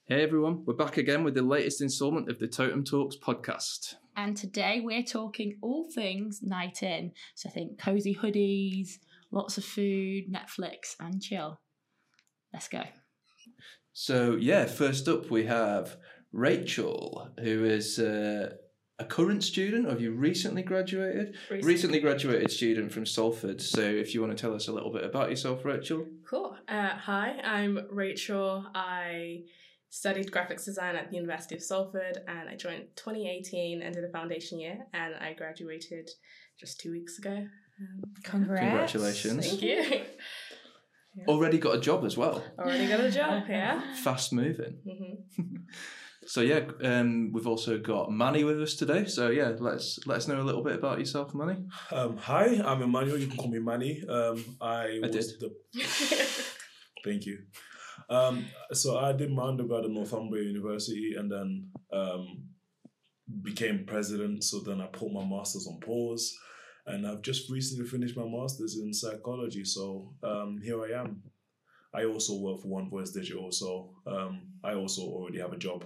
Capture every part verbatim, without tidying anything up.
Hey everyone, we're back again with the latest instalment of the Totem Talks podcast. And today we're talking all things night in. So think cozy hoodies, lots of food, Netflix and chill. Let's go. So yeah, first up we have Rachel, who is uh, a current student, or have you recently graduated? Recently. Recently graduated student from Salford. So if you want to tell us a little bit about yourself, Rachel. Cool. Uh, hi, I'm Rachel. I studied graphics design at the University of Salford and I joined twenty eighteen and did a foundation year and I graduated just two weeks ago. Um, Congrats. Congratulations. Thank you. Yeah. Already got a job as well. Already got a job, yeah. Fast moving. Mm-hmm. So yeah, um, we've also got Manny with us today. So yeah, let's let us know a little bit about yourself, Manny. Um, hi, I'm Emmanuel. You can call me Manny. Um, I, I was did. the. Thank you. Um, so I did my undergrad at Northumbria University, and then um, became president. So then I put my masters on pause, and I've just recently finished my masters in psychology. So um, here I am. I also work for One Voice Digital, so um, I also already have a job.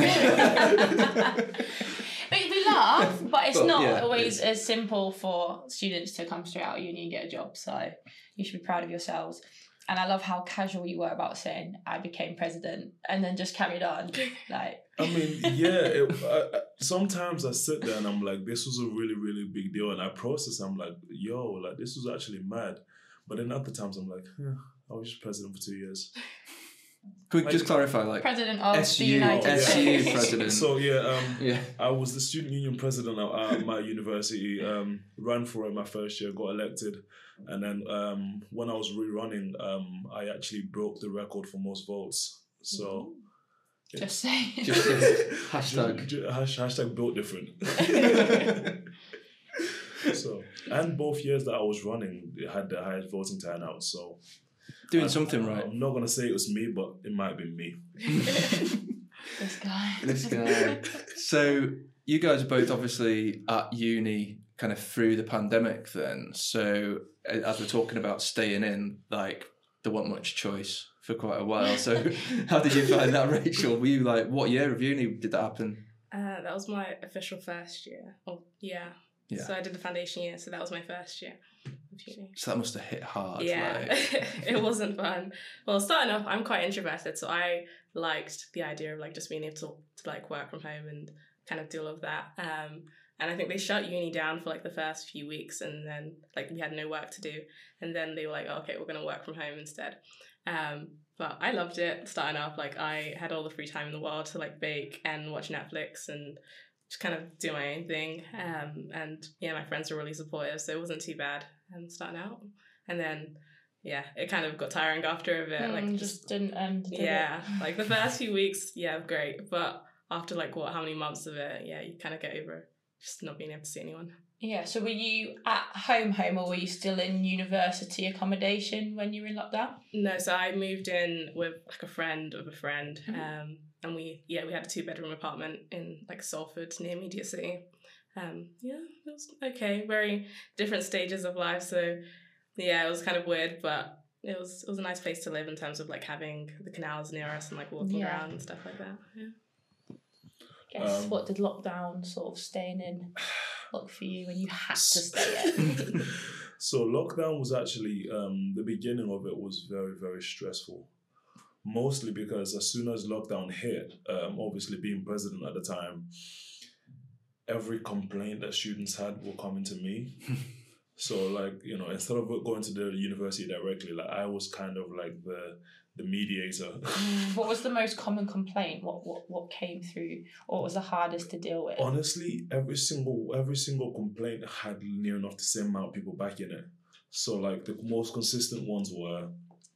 But we laugh, but it's But, not yeah, always it's- as simple for students to come straight out of uni and get a job. So you should be proud of yourselves. And I love how casual you were about saying I became president and then just carried on. Like, I mean, yeah. It, I, I- sometimes I sit there and I'm like, this was a really, really big deal, and I process. I'm like, yo, like this was actually mad. But then other times I'm like, yeah, I was just president for two years. Could we just clarify, like president of S U, the United S U States. president. So yeah, um, Yeah. I was the student union president at, at my university. Um, ran for it my first year, got elected, and then um, when I was rerunning, um, I actually broke the record for most votes. So. Just saying. Just uh, hashtag. Ju- ju- hash- hashtag built different. So, and both years that I was running, it had the highest voting turnout. So, Doing I'm- something right. I'm not gonna say it was me, but it might have been me. This guy. This guy. So you guys are both obviously at uni kind of through the pandemic then. So uh, as we're talking about staying in, like there wasn't much choice for quite a while. So how did you find that, Rachel? Were you like, what year of uni did that happen? Uh, that was my official first year. Oh, yeah. Yeah. So I did the foundation year, so that was my first year of uni. So that must have hit hard. Yeah, Like, it wasn't fun. Well, starting off, I'm quite introverted, so I liked the idea of like just being able to, to like work from home and kind of do all of that. Um, and I think they shut uni down for like the first few weeks, and then like we had no work to do, and then they were like, oh, okay, we're gonna work from home instead. Um, but I loved it starting off. Like I had all the free time in the world to like bake and watch Netflix and just kind of do my own thing. Um, and yeah, my friends were really supportive, so it wasn't too bad um, starting out. And then, yeah, it kind of got tiring after a bit. Mm, like just, just, didn't end. Did yeah, it? like the first few weeks, yeah, great. But after like what, how many months of it, yeah, you kind of get over just not being able to see anyone. Yeah, so were you at home home or were you still in university accommodation when you were in lockdown? No, so I moved in with like a friend of a friend. Mhm. Um, and we, yeah, we had a two bedroom apartment in like Salford near Media City. Um, yeah, it was okay. Very different stages of life. So yeah, it was kind of weird, but it was it was a nice place to live in terms of like having the canals near us and like walking Yeah. around and stuff like that. Yeah. Guess Um, what did lockdown sort of staying in look for you when you had to stay in? So lockdown was actually um, the beginning of it was very, very stressful. Mostly because as soon as lockdown hit, um, obviously being president at the time, every complaint that students had were coming to me. So like, you know, instead of going to the university directly, like I was kind of like the the mediator. What was the most common complaint? What what what came through? Or what was the hardest to deal with? Honestly, every single every single complaint had near enough the same amount of people back in it. So like the most consistent ones were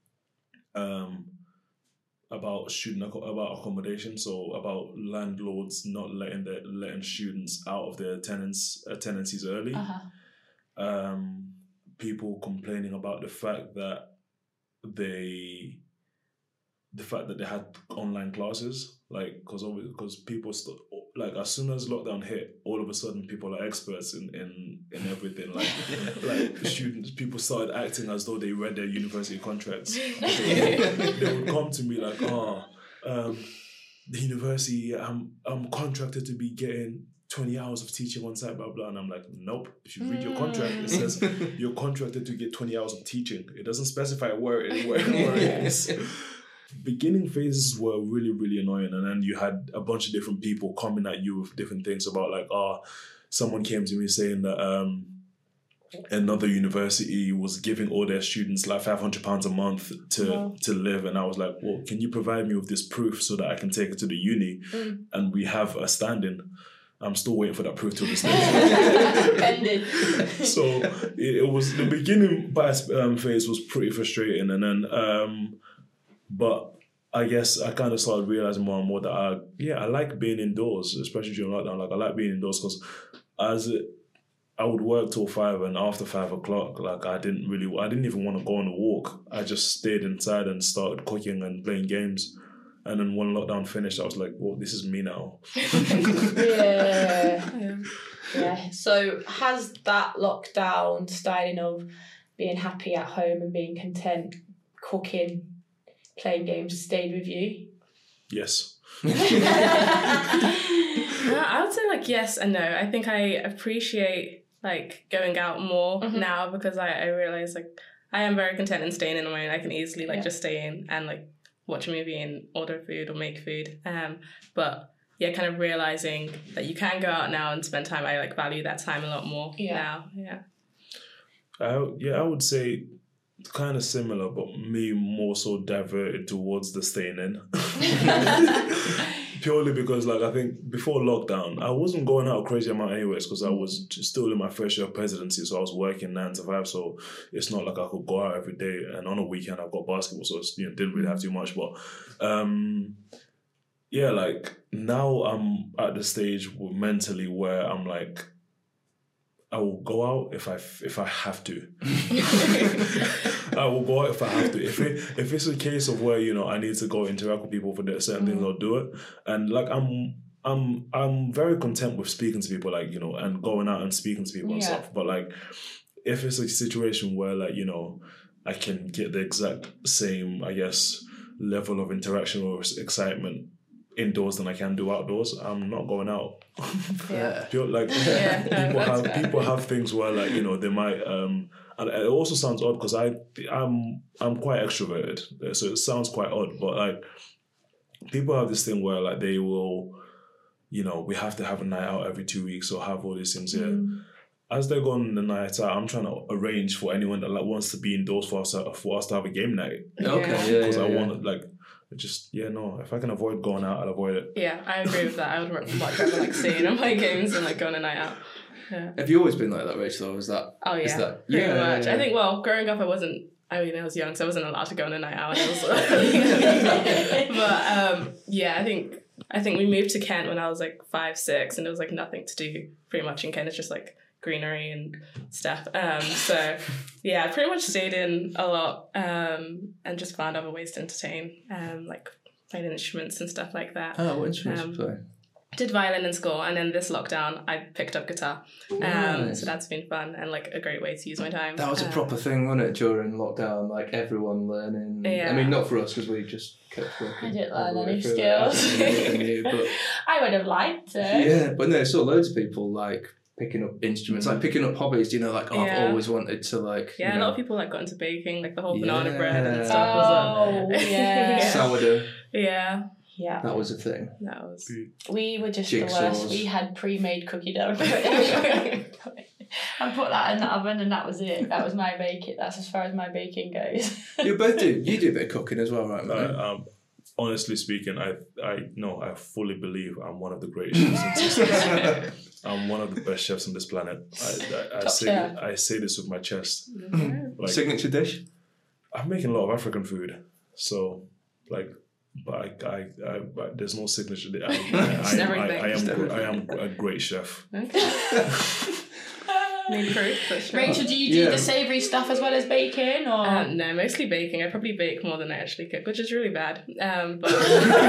um about student acco- about accommodation, so about landlords not letting the letting students out of their tenants uh, tenancies early. Uh-huh. Um, people complaining about the fact that they the fact that they had online classes, like because because people st- like as soon as lockdown hit, all of a sudden people are experts in in, in everything. Like like students, people started acting as though they read their university contracts. They, they would come to me like, oh, um, the university, I'm I'm contracted to be getting twenty hours of teaching on site, blah blah. And I'm like, nope. If you read your contract, it says you're contracted to get twenty hours of teaching. It doesn't specify where it, where, where it is. Beginning phases were really, really annoying, and then you had a bunch of different people coming at you with different things about like, oh, someone came to me saying that um, another university was giving all their students like five hundred pounds a month to wow. to live, and I was like, well, can you provide me with this proof so that I can take it to the uni mm. and we have a stand-in? I'm still waiting for that proof till this day. So it, it was the beginning um, phase was pretty frustrating, and then um, but I guess I kind of started realizing more and more that I yeah I like being indoors, especially during lockdown. Like I like being indoors because as it, I would work till five, and after five o'clock, like I didn't really I didn't even want to go on a walk. I just stayed inside and started cooking and playing games. And then when lockdown finished, I was like, well, this is me now. yeah. yeah. Yeah. So has that lockdown styling of being happy at home and being content, cooking, playing games stayed with you? Yes. I would say like yes and no. I think I appreciate like going out more mm-hmm. now because I, I realize like I am very content in staying in my own. I can easily like yeah. just stay in and like watch a movie and order food or make food. Um, but yeah, kind of realizing that you can go out now and spend time. I like value that time a lot more yeah. now. Yeah. I, yeah, I would say kind of similar, but me more so diverted towards the staying in. Purely because, like, I think before lockdown, I wasn't going out a crazy amount anyways because I was still in my first year of presidency, so I was working nine to five, so it's not like I could go out every day. And on a weekend, I've got basketball, so it's, you know, didn't really have too much. But um, yeah, like now I'm at the stage mentally where I'm like, I will go out if I if I have to. I will go out if I have to. If it if it's a case of where, you know, I need to go interact with people for certain mm. things, I'll do it. And like I'm I'm I'm very content with speaking to people, like, you know, and going out and speaking to people yeah. and stuff. But like if it's a situation where, like, you know, I can get the exact same, I guess, level of interaction or excitement indoors than I can do outdoors, I'm not going out. Yeah. like yeah, people have fair. people have things where, like, you know, they might um and it also sounds odd because I I'm I'm quite extroverted, so it sounds quite odd, but like people have this thing where like they will, you know, we have to have a night out every two weeks or have all these things here. Mm. As they're going the night out, I'm trying to arrange for anyone that like wants to be indoors for us to, for us to have a game night. Okay, yeah, because yeah, I yeah. want to like. Just, yeah, no, if I can avoid going out, I'll avoid it. Yeah, I agree with that. I would much rather like staying on my games and like going a night out. Yeah. Have you always been like that, Rachel, or is that... Oh, yeah, is that, pretty yeah, much. yeah, yeah. I think, well, growing up, I wasn't... I mean, I was young, so I wasn't allowed to go on a night out. I was, but, um, yeah, I think I think we moved to Kent when I was, like, five, six, and there was, like, nothing to do pretty much in Kent. It's just, like, greenery and stuff. Um, so, yeah, I pretty much stayed in a lot um, and just found other ways to entertain, um, like... played instruments and stuff like that. Oh, what instruments um, you play? Did violin in school, and then this lockdown I picked up guitar. Um, nice. So that's been fun and like a great way to use my time. That was a um, proper thing, wasn't it, during lockdown? Like everyone learning. Yeah. I mean, not for us because we just kept working. I didn't learn all the way any through skills. it. I, knew, but, I would have liked to. yeah, but no, I saw loads of people like picking up instruments, like picking up hobbies. You know, like oh, Yeah. I've always wanted to like. Yeah, you a know, lot of people like got into baking, like the whole Yeah. banana bread and stuff. Oh, was a, yeah. sourdough. yeah, Yeah. That was a thing. that was. We were just Jigsaws. the worst. We had pre-made cookie dough. I put that in the oven and that was it. That was my baking. That's as far as my baking goes. You both do. You do a bit of cooking as well, right, mate? Uh, um, honestly speaking, I I no, I fully believe I'm one of the greatest chefs in existence. I'm one of the best chefs on this planet. I, I, I Top say chef. I say this with my chest. Like, Signature dish? I'm making a lot of African food, so like, but I I, I but there's no signature. I, I, Just I, I, everything. I am Just I am a great chef. Okay. Need proof, but sure. Rachel, do you do Yeah. the savoury stuff as well as baking, or Um, no, mostly baking. I probably bake more than I actually cook, which is really bad. Um, but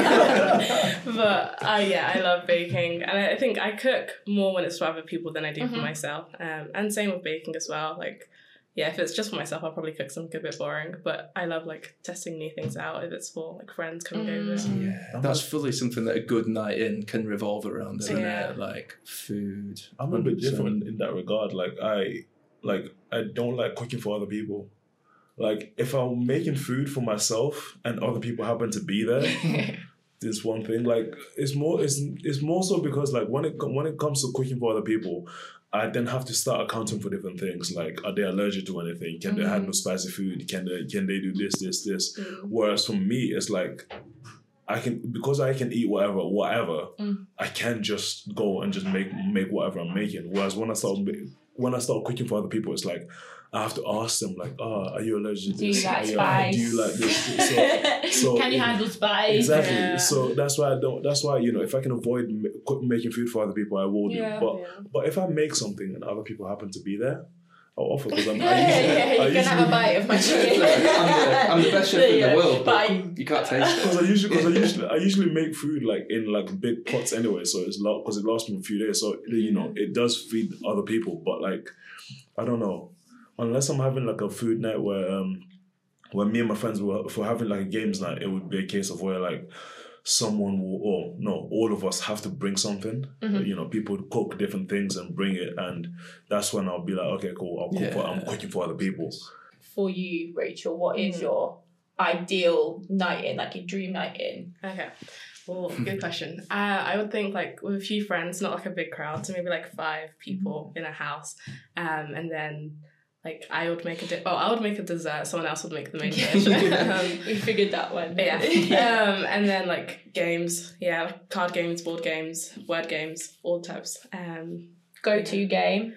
but uh, yeah, I love baking, and I think I cook more when it's for other people than I do Mhm. for myself. Um, and same with baking as well. Like yeah, if it's just for myself, I'll probably cook something a bit boring. But I love like testing new things out if it's for like friends coming over. Mm. Yeah, that's fully something that a good night in can revolve around, isn't Yeah. it? Like food. I'm a bit one hundred percent. different in that regard. Like I, like I don't like cooking for other people. Like if I'm making food for myself and other people happen to be there, it's one thing. Like it's more, it's it's more so because like when it com- when it comes to cooking for other people, I then have to start accounting for different things. Like, are they allergic to anything? Can they Mm. handle spicy food? Can they can they do this, this, this? Mm. Whereas for me, it's like I can because I can eat whatever, whatever. Mm. I can just go and just make make whatever I'm making. Whereas when I start ma- when I start cooking for other people, it's like I have to ask them, like, oh, are you allergic to Do you this? like Are you- spice? Do you like this? So, so Can you handle spice? exactly. Yeah. So that's why I don't. That's why you know, if I can avoid ma- cook- making food for other people, I will do. Yeah. But Yeah. but if I make something and other people happen to be there, I'll offer because I'm. Yeah, I usually, yeah, you I can have a bite of my chicken. I'm, the, I'm the best chef in Yeah, the world, but but- you can't taste it. Because I usually, because I usually, I usually make food like in like big pots anyway, so it's lot because it lasts me a few days. So you know, it does feed other people, but like, I don't know, unless I'm having like a food night where um, where me and my friends were, if we're having like a games night, it would be a case of where like someone will, or no, all of us have to bring something. Mhm. You know, people cook different things and bring it, and that's when I'll be like, okay, cool, I'll cook for, I'm Yeah. cooking for other people. For you, Rachel, what is Mm. your ideal night in, like your dream night in? Okay. Well, good question. Uh, I would think like with a few friends, not like a big crowd, so maybe like five people in a house, um, and then like I would make a di- oh I would make a dessert. Someone else would make the main dish. um, We figured that one. yeah. um, and then like games, yeah, like card games, board games, word games, all types. Um, Go-to game.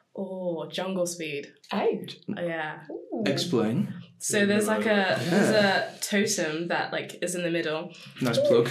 oh, Jungle Speed. Oh. Yeah. Ooh. Explain. So there's like a there's a totem that like is in the middle. Nice plug.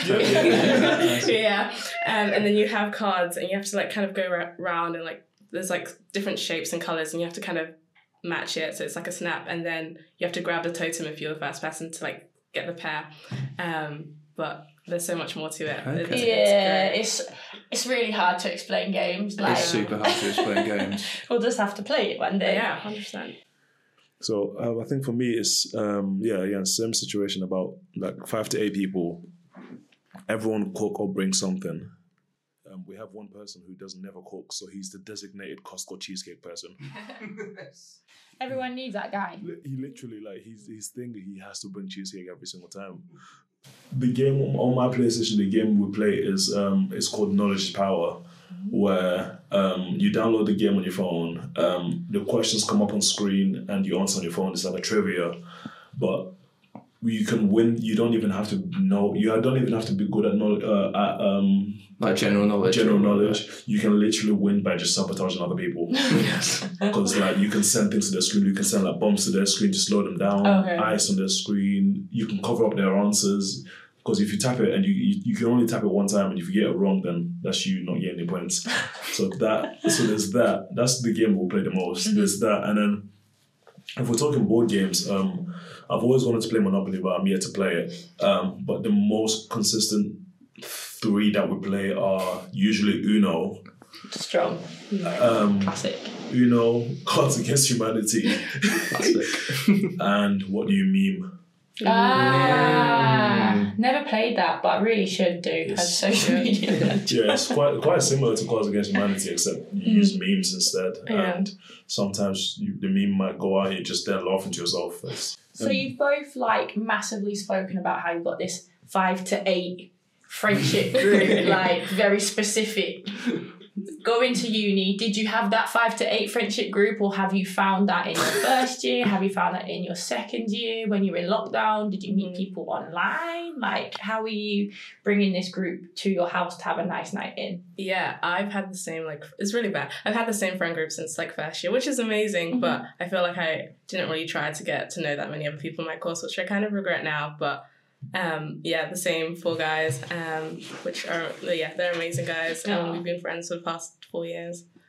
yeah. Um, and then you have cards and you have to like kind of go ra- around and like there's like different shapes and colours and you have to kind of match it. So it's like a snap and then you have to grab the totem if you're the first person to like get the pair. Um, but there's so much more to it. Okay. It's, Yeah, it's it's it's really hard to explain games. Like It's super hard to explain games. we'll just have to play it one great. day. Yeah, one hundred percent. So um, I think for me it's um, yeah yeah same situation about like five to eight people. Everyone cook or bring something. Um, we have one person who does never cook, so he's the designated Costco cheesecake person. Everyone needs that guy. Li- He literally like he's his thing. He has to bring cheesecake every single time. The game on my PlayStation, the game we play is um it's called Knowledge is Power, where um you download the game on your phone. Um, the questions come up on screen and you answer on your phone. It's like a trivia, but you can win. You don't even have to know. You don't even have to be good at knowledge. Uh, at, um, Like general knowledge. general knowledge. You can literally win by just sabotaging other people. Because like you can send things to their screen, you can send like bombs to their screen to slow them down, Okay. ice on their screen. You can cover up their answers. Because if you tap it and you, you you can only tap it one time, and if you get it wrong, then that's you not getting any points. So that so there's that. That's the game we'll play the most. Mm-hmm. There's that, and then if we're talking board games, um, I've always wanted to play Monopoly, but I'm yet to play it. Um, but the most consistent three that we play are usually Uno, Strong. um, Classic. Uno, Cards Against Humanity, Classic. and What Do You Meme? Ah, never played that, but I really should do. As Yes. social media. Yeah, it's quite quite similar to Cards Against Humanity, except you use memes instead. Yeah. And sometimes you, the meme might go out and you're just there laughing to yourself. It's, So you've both like massively spoken about how you've got this five to eight friendship group, like very specific. Going to uni, did you have that five to eight friendship group, or have you found that in your first year? Have you found that in your second year when you were in lockdown? Did you meet Mhm. people online? Like, how are you bringing this group to your house to have a nice night in? Yeah, I've had the same, like, it's really bad. I've had the same friend group since, like, first year, which is amazing, but I feel like I didn't really try to get to know that many other people in my course, which I kind of regret now, but, um, yeah, the same four guys, um, which are, yeah, they're amazing guys, and Aw. we've been friends for the past four years.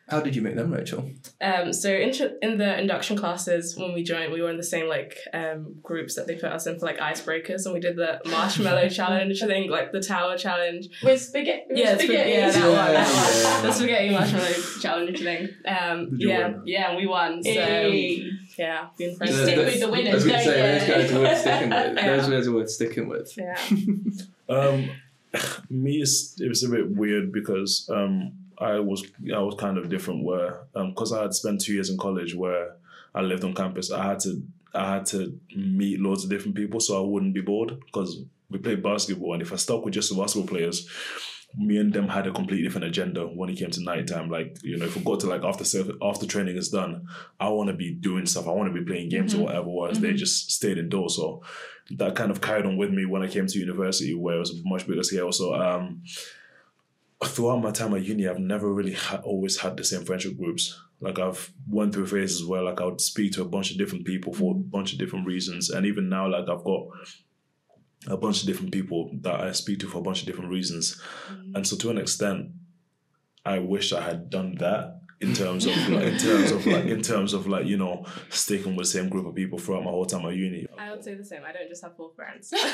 How did you make them, Rachel? Um, so in, in the induction classes, when we joined, we were in the same like um, groups that they put us in for like icebreakers, and we did the marshmallow challenge, I think, like the tower challenge. With spaghetti. Yeah, spaghetti. yeah, that one. That Yeah, one. yeah. The spaghetti marshmallow challenge thing. Um, Did you yeah, win? yeah, and we won. So Hey. yeah, been You friends. stick with the winners, As we don't say, you? those guys are worth sticking with. Yeah. Those guys are worth sticking with. Yeah. Um, me, it's, it was a bit weird because um, I was I was kind of different where because I had spent two years in college where I lived on campus. I had to I had to meet loads of different people so I wouldn't be bored because we played basketball, and if I stuck with just the basketball players, me and them had a completely different agenda when it came to nighttime. Like, you know, if we got to like after after training is done, I want to be doing stuff. I want to be playing games Mm-hmm. or whatever. Whereas Mm-hmm. they just stayed indoors. So that kind of carried on with me when I came to university, where it was a much bigger scale. So um, throughout my time at uni, I've never really ha- always had the same friendship groups. Like I've went through phases where like I would speak to a bunch of different people for a bunch of different reasons, and even now, like I've got a bunch of different people that I speak to for a bunch of different reasons. And so to an extent, I wish I had done that in terms of like, in terms of like in terms of like, you know, sticking with the same group of people throughout my whole time at uni. I would say the same. I don't just have four friends. I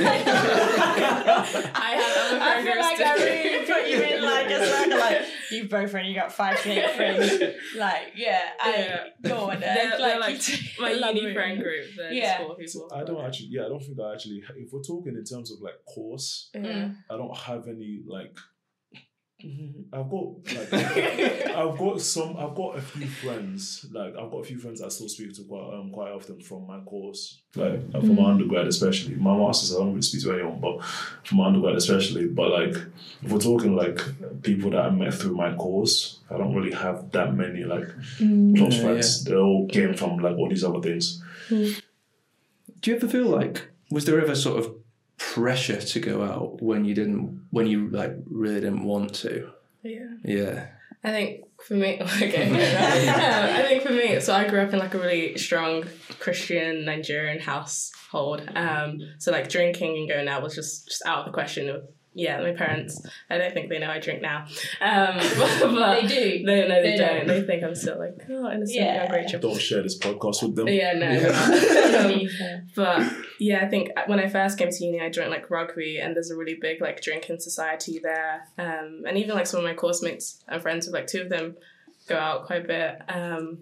I have other friend feel groups like I too. really put you in like a circle, like you boyfriend, you got five to eight friends. Like, yeah, I Yeah. go on. They're, Like, they're like you my love uni it. friend group. They're Yeah. just four people. I don't actually, yeah, I don't think I actually, if we're talking in terms of like course, Yeah. I don't have any like, I've got like, I've got some, I've got a few friends, like I've got a few friends I still speak to quite, um, quite often from my course, like uh, from my undergrad especially. My master's I don't really speak to anyone, but from my undergrad especially. But like, if we're talking like people that I met through my course, I don't really have that many like close Yeah, friends. They all came from like all these other things. Do you ever feel like, was there ever sort of pressure to go out when you didn't, when you like really didn't want to? Yeah. Yeah. I think for me, okay, um, I think for me, so I grew up in like a really strong Christian Nigerian household. Um, so like drinking and going out was just, just out of the question. Of, yeah, my parents, I don't think they know I drink now. Um, but They do. They, no, they, They don't. don't. They think I'm still like, oh, innocent Yeah. young Rachel. Don't share this podcast with them. Yeah, no. Yeah. Um, but yeah, I think when I first came to uni, I joined like rugby, and there's a really big like drinking society there. Um, and even like some of my course mates and friends with like two of them go out quite a bit. Um,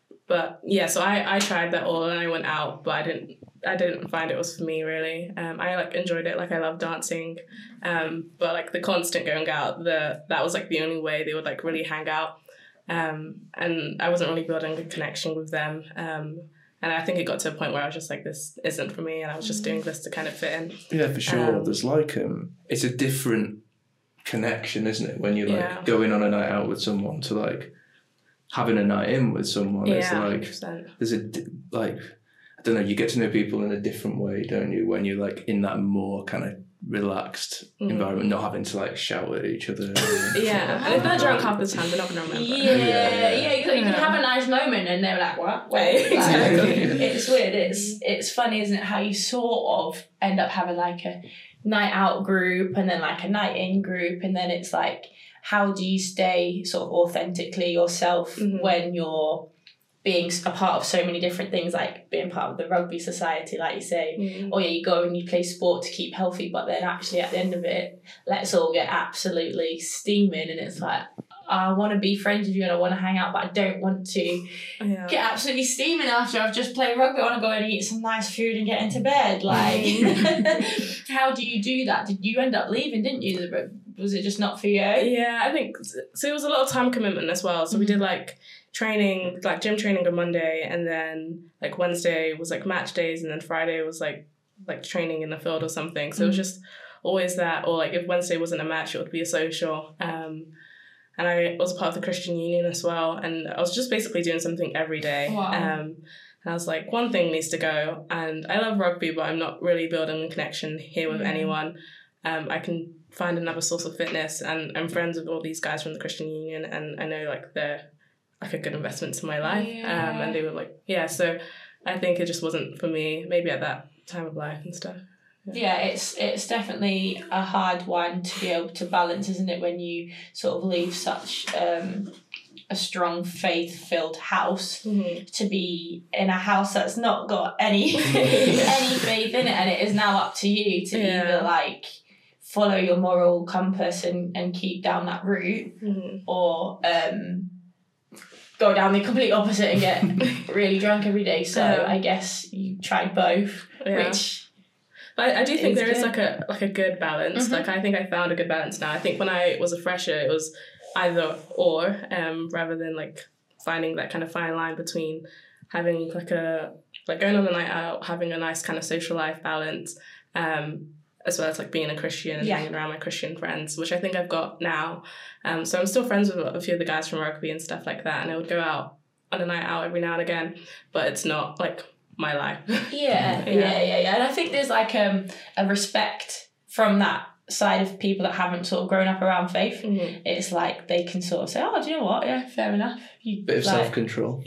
but yeah, so I, I tried that all and I went out, but I didn't I didn't find it was for me really. Um, I like enjoyed it, like I love dancing, um, but like the constant going out, the that was like the only way they would like really hang out. Um, and I wasn't really building a connection with them. Um, and I think it got to a point where I was just like, this isn't for me, and I was just doing this to kind of fit in. Yeah, for sure. Um, There's like, um, it's a different connection, isn't it? When you're like Yeah. going on a night out with someone to like having a night in with someone. It's Yeah, one like, hundred percent. there's a, di- like, I don't know, you get to know people in a different way, don't you? When you're like in that more kind of relaxed Mm. environment, not having to like shout at each other. Yeah, and if they're drunk half the time, they're not going to remember. Yeah, Yeah. yeah, you can Yeah. have a nice moment and they're like, what? Wait, Exactly. like, it's weird. It's it's funny, isn't it, how you sort of end up having like a night out group and then like a night in group, and then it's like, how do you stay sort of authentically yourself Mhm. when you're being a part of so many different things, like being part of the rugby society, like you say. Mm. Or yeah, you go and you play sport to keep healthy, but then actually at the end of it, let's all get absolutely steaming, and it's like, I want to be friends with you and I want to hang out, but I don't want to Yeah. get absolutely steaming after I've just played rugby. I want to go and eat some nice food and get into bed. Like, how do you do that? Did you end up leaving, didn't you? Was it just not for you? Yeah, I think so. It was a lot of time commitment as well. So we did like training, like gym training on Monday, and then like Wednesday was like match days, and then Friday was like like training in the field or something. So it was just always that, or like if Wednesday wasn't a match, it would be a social. Um, and I was part of the Christian Union as well, and I was just basically doing something every day. Wow. Um, and I was like, one thing needs to go. And I love rugby, but I'm not really building a connection here with Mm. anyone. Um, I can find another source of fitness, and I'm friends with all these guys from the Christian Union, and I know like they're like a good investment to my life. Yeah. Um, and they were like, yeah, so I think it just wasn't for me, maybe at that time of life and stuff. Yeah, it's it's definitely a hard one to be able to balance, isn't it, when you sort of leave such um, a strong faith-filled house Mm-hmm. to be in a house that's not got any any faith in it, and it is now up to you to Yeah. either like follow your moral compass and, and keep down that route, Mm-hmm. or um, go down the complete opposite and get really drunk every day. So Yeah. I guess you tried both, Yeah. which But I, I do think It's there is good. like a like a good balance. Mhm. Like I think I found a good balance now. I think when I was a fresher, it was either or, um, rather than like finding that kind of fine line between having like a like going on a night out, having a nice kind of social life balance, um, as well as like being a Christian and Yeah. hanging around my Christian friends, which I think I've got now. Um, so I'm still friends with a few of the guys from rugby and stuff like that, and I would go out on a night out every now and again, but it's not like my life. yeah, Yeah. yeah, yeah, yeah. And I think there's like um, a respect from that side of people that haven't sort of grown up around faith. Mhm. It's like they can sort of say, oh, do you know what? Yeah, fair enough. You Bit of like- self-control.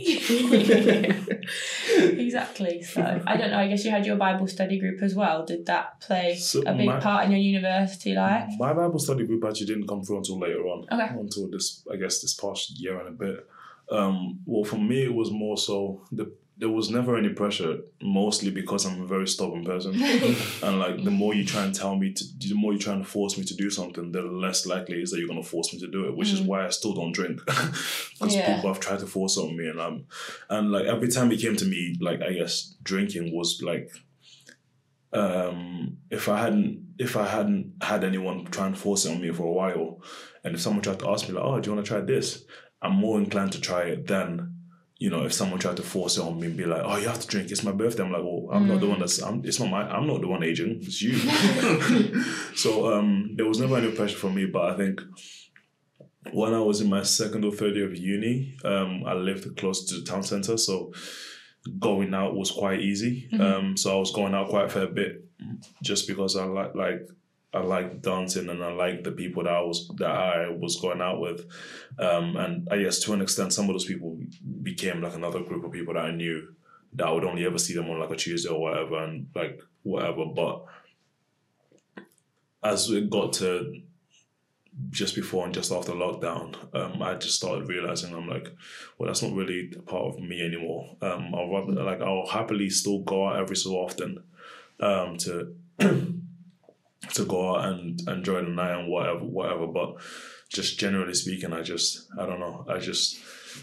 Exactly. So I don't know. I guess you had your Bible study group as well. Did that play So a big my- part in your university life? My Bible study group actually didn't come through until later on. Okay. Until this, I guess, this past year and a bit. Um, well, for me, it was more so the there was never any pressure. Mostly because I'm a very stubborn person, and like the more you try and tell me to, the more you try and force me to do something, the less likely it is that you're gonna force me to do it. Which is Mm. why I still don't drink, because Yeah. people have tried to force it on me, and I'm, and like every time it came to me, like I guess drinking was like. Um, if I hadn't, if I hadn't had anyone try and force it on me for a while, and if someone tried to ask me like, "Oh, do you want to try this?" I'm more inclined to try it than, you know, if someone tried to force it on me and be like, "Oh, you have to drink. It's my birthday." I'm like, "Well, I'm not the one that's. I'm, it's not my. I'm not the one aging. It's you." So um, there was never any pressure from me, but I think when I was in my second or third year of uni, um, I lived close to the town centre, so going out was quite easy. Mhm. Um, so I was going out quite a fair bit, just because I like like I like dancing and I like the people that I was that I was going out with, um, and I guess to an extent, some of those people became like another group of people that I knew that I would only ever see them on like a Tuesday or whatever, and like whatever. But as it got to just before and just after lockdown, um, I just started realizing I'm like, well, that's not really a part of me anymore. Um, I'll rather like I'll happily still go out every so often, um, to to go out and enjoy the night and whatever, whatever. But just generally speaking, I just I don't know. I just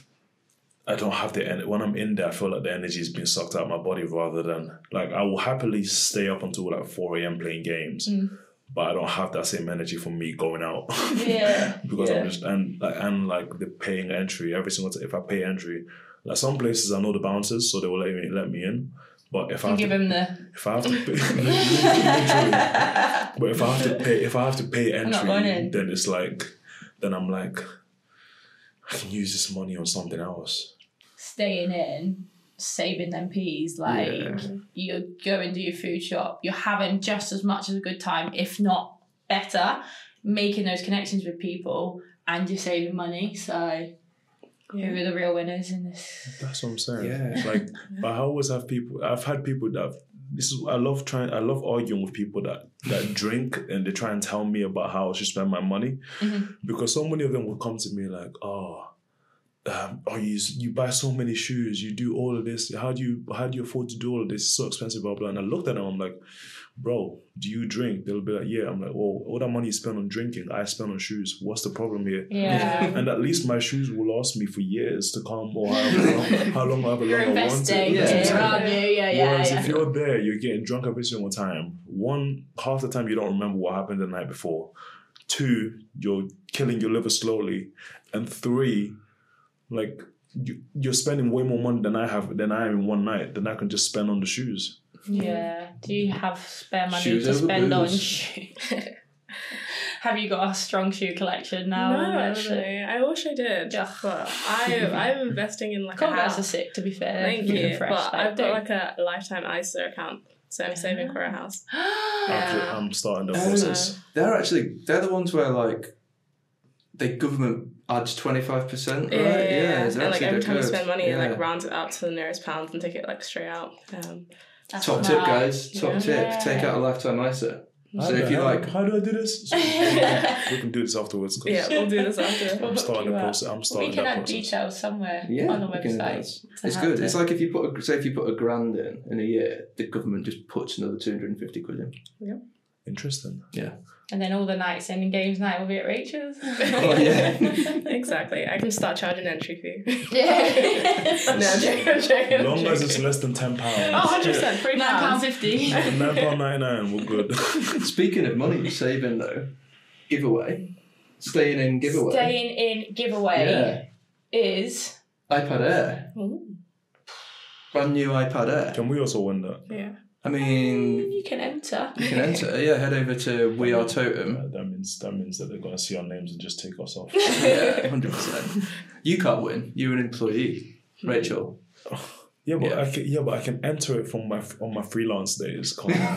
I don't have the energy. When I'm in there, I feel like the energy is being sucked out of my body rather than like I will happily stay up until like four a.m. playing games. Mm. But I don't have that same energy for me going out. Yeah. because yeah. I'm just and like and like the paying entry every single time. If I pay entry, like some places I know the bouncers, so they will let me let me in. But if I have give to, him the. if I have to pay, literally, but if I have to pay, if I have to pay I'm not going entry, in. then it's like, then I'm like, I can use this money on something else. Staying in, saving them peas, like Yeah. you go and do your food shop, you're having just as much as a good time, if not better, making those connections with people, and you're saving money. So who are the real winners in this? That's what I'm saying. Yeah. Like, but I always have people. I've had people that. This is I love trying. I love arguing with people that that drink and they try and tell me about how I should spend my money, Mhm. because so many of them will come to me like, oh. Um, oh, you you buy so many shoes, you do all of this. How do you how do you afford to do all of this? It's so expensive, blah blah. And I looked at them, I'm like, bro, do you drink? They'll be like, yeah. I'm like, well, all that money you spend on drinking, I spend on shoes. What's the problem here? Yeah. And at least my shoes will last me for years to come, or however long, how long I have a You're long I want investing it. Yeah. here, aren't you? Yeah, yeah, Whereas yeah. if you're there, you're getting drunk every single time. One, half the time you don't remember what happened the night before. Two, you're killing your liver slowly. And three, like, you, you're spending way more money than I have than I am in one night than I can just spend on the shoes. Yeah. Do you have spare money Shoes to over spend on booze. shoes? Have you got a strong shoe collection now? No, actually, I wish I did. Ugh. But I, I'm investing in like a Converse house. are sick, to be fair. Thank Really you. fresh, But like, I've got don't- like a lifetime I S A account, so I'm saving for a house. Actually, Yeah. I'm starting the Oh, process. They're actually they're the ones where like the government adds twenty five percent, right? Yeah, yeah, yeah. it's And like actually every good. time you spend money, it Yeah. like rounds it up to the nearest pound and take it like straight out. Um, That's Top nice. tip, guys. Top Yeah. tip: Yeah. take out a lifetime I S A. So if you like, how do I do this? So we, can, we can do this afterwards. Cause Yeah, we'll do this after. I'm starting the process. I'm We starting can that add process. details somewhere yeah, on the you can- website. to it's how good. to- It's like if you put a, say if you put a grand in in a year, the government just puts another two hundred and fifty quid in. Interesting. Yeah. And then all the nights in games night will be at Rachel's. Oh, yeah. Exactly. I can start charging entry fee. Yeah. No, I'm joking, I'm joking. As long as it's less than ten pounds. Oh, one hundred percent. Free Nine pound pounds. fifty. Nine pound ninety nine. We're good. Speaking of money you're saving though, giveaway, staying in giveaway, Staying in giveaway is iPad Air, Ooh. brand new iPad Air. Can we also win that? Yeah. I mean, you can enter. you can enter. Yeah, head over to We Are Totem. Uh, that means that means that they're gonna see our names and just take us off. Yeah, hundred percent. You can't win. You're an employee, Rachel. Yeah, but Yeah. I can. Yeah, but I can enter it from my on my freelance days. Come on.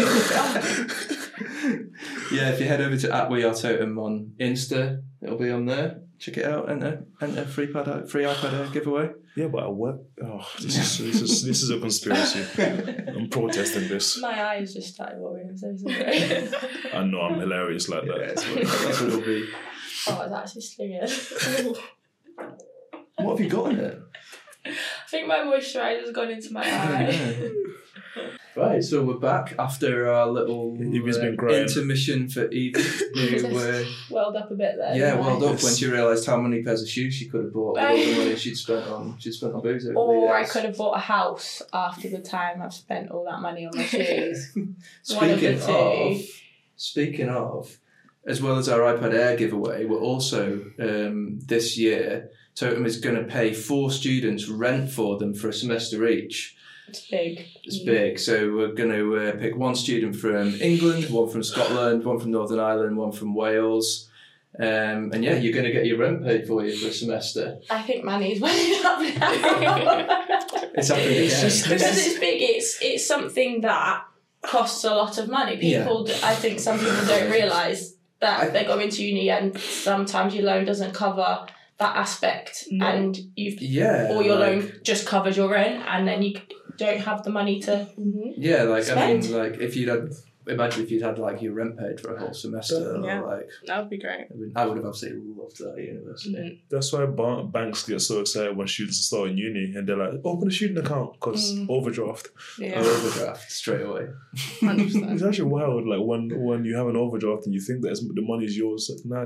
Yeah, if you head over to at We Are Totem on Insta, it'll be on there. Check it out. Enter, enter free pad, free iPad Air giveaway. Yeah, but I work. Oh, this is this is this is a conspiracy. I'm protesting this. My eyes just started watering. I'm so sorry. I know I'm hilarious like Yeah, that. that's what, that's what it'll be. Oh, it's actually slinging. What have you got in it? I think my moisturizer's gone into my eye. Right, so we're back after our little Evie's uh, been crying. intermission for Evie, who uh, Welled up a bit there. yeah, didn't I? welled up when she realised how many pairs of shoes she could have bought with all the money she'd spent on she'd spent on booze over the Or I years. could have bought a house after the time I've spent all that money on my shoes. One of Speaking the two. of, speaking of, as well as our iPad Air giveaway, we're also um, this year Totem is going to pay four students rent for them for a semester each. It's big. It's big, so we're going to uh, pick one student from England, one from Scotland, one from Northern Ireland, one from Wales. Um, and yeah, you're going to get your rent paid for you for a semester. I think money's welling up now. It's happened again. It's just- Because it's big, it's it's something that costs a lot of money. People, d I think some people don't realise that I- they're going to uni and sometimes your loan doesn't cover that aspect, No. and you've Yeah. or your like, loan just covers your rent, and then you don't have the money to. Yeah, like I mean, Spend. like if you'd had, imagine if you'd had like your rent paid for a whole semester. Yeah. Like That would be great. I would, I would have absolutely loved that at university. Mhm. That's why ba- banks get so excited when students start in uni and they're like, open a student account because Mm. overdraft. Yeah. An overdraft straight away. one hundred percent. It's actually wild. Like when when you have an overdraft and you think that it's, the money's yours. Like, nah,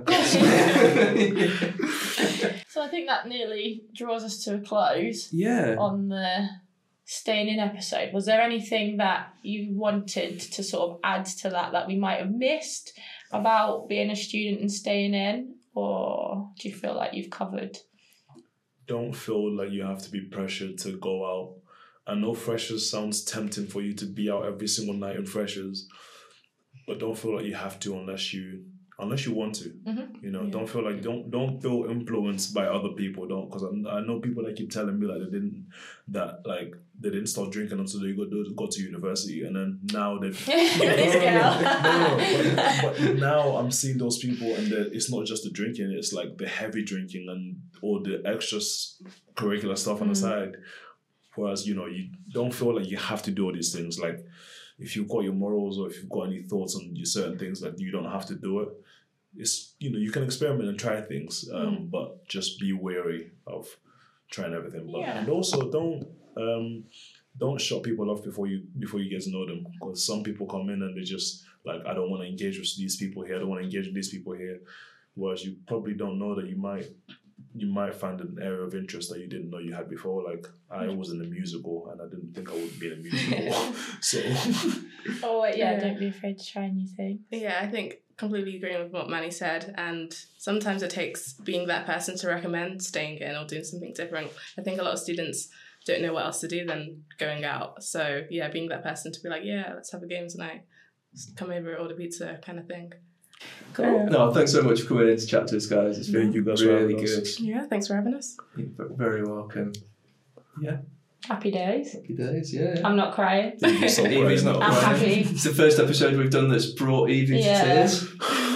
So I think that nearly draws us to a close Yeah. on the staying in episode. Was there anything that you wanted to sort of add to that that we might have missed about being a student and staying in, or do you feel like you've covered? don't feel like you have to be pressured to go out. I know freshers sounds tempting for you to be out every single night in freshers, but don't feel like you have to unless you unless you want to. Mhm. You know, Yeah. don't feel like don't don't feel influenced by other people. Don't because I, I know people that keep telling me like they didn't that like they didn't start drinking until they got to go to university, and then now they. This no, girl. no, no, but, but now I'm seeing those people, and the- it's not just the drinking; it's like the heavy drinking and all the extra s- curricular stuff on the Mm. side. Whereas you know you don't feel like you have to do all these things. Like if you've got your morals or if you've got any thoughts on your certain things, like you don't have to do it. It's you know you can experiment and try things, um, but just be wary of trying everything. But Yeah. and also don't. Um, don't shut people off before you before you get to know them, because some people come in and they just like I don't want to engage with these people here. I don't want to engage with these people here. Whereas you probably don't know that you might you might find an area of interest that you didn't know you had before. Like I was in a musical and I didn't think I would be in a musical. So Oh wait, yeah, Yeah. don't be afraid to try new things. Yeah, I think completely agreeing with what Manny said, and sometimes it takes being that person to recommend staying in or doing something different. I think a lot of students don't know what else to do than going out. So yeah, being that person to be like, yeah, let's have a game tonight. Just come over, order pizza, kind of thing. Cool. No, thanks so much for coming in to chat to us, guys. It's been Thank you guys for really having good. us. Yeah, thanks for having us. You're very welcome. Happy days. Happy days, yeah. I'm not crying. Stop Evie's crying. not I'm crying. happy. It's the first episode we've done that's brought Evie Yeah. to tears.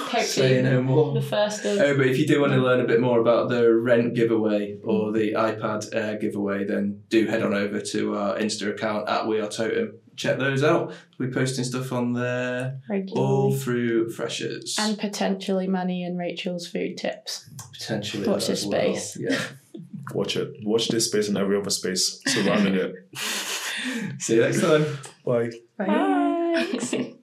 Say no more. The first of. Oh, but if you do want to learn a bit more about the rent giveaway or the iPad Air giveaway, then do head on over to our Insta account at We Are Totem. Check those out. We're posting stuff on there Regularly. all through Freshers. And potentially Manny and Rachel's food tips. Potentially. Watch as this well. space. Yeah. Watch it. Watch this space and every other space surrounding it. See you next time. Bye. Bye. Thanks.